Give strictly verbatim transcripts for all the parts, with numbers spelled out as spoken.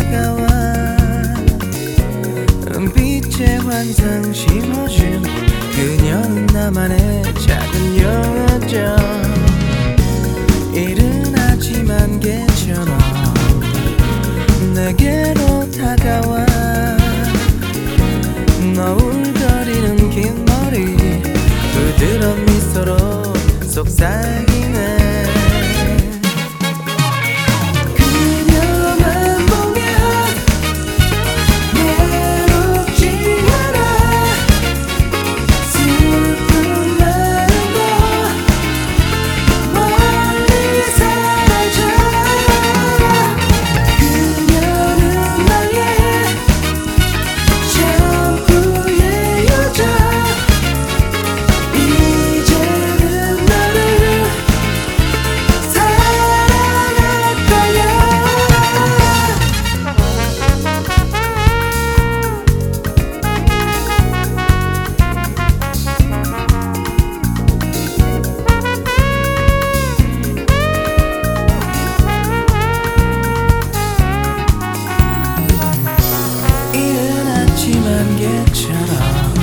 다가와 은빛의 환상 심어준 그녀는 나만의 작은 여정 이른 아침 안개처럼 내게로 다가와 너울거리는 긴 머리 부드러운 미소로 속삭이네 안개처럼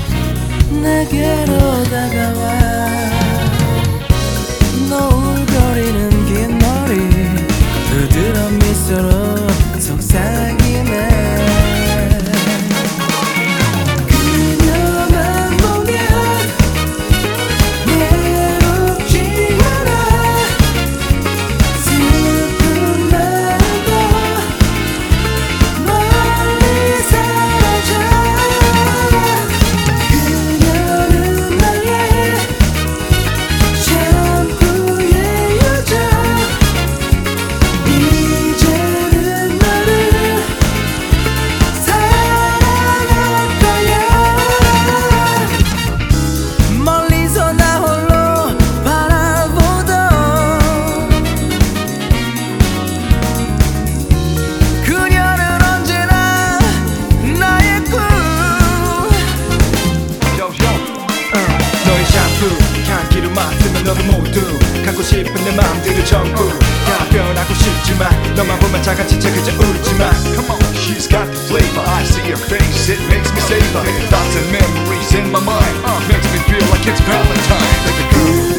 내게로 다가와 너울거리는 긴 머리 부드러운 미소로 속삭이네 향기를 맡으면 너를 모두 갖고 싶은 내 마음들을 전부 다 변하고 싶지만 너만 보면 작아진 채 그저 울지마 Come on, she's got the flavor I see her face, it makes me savor Thoughts and memories in my mind uh, Makes me feel like it's Valentine. Baby girl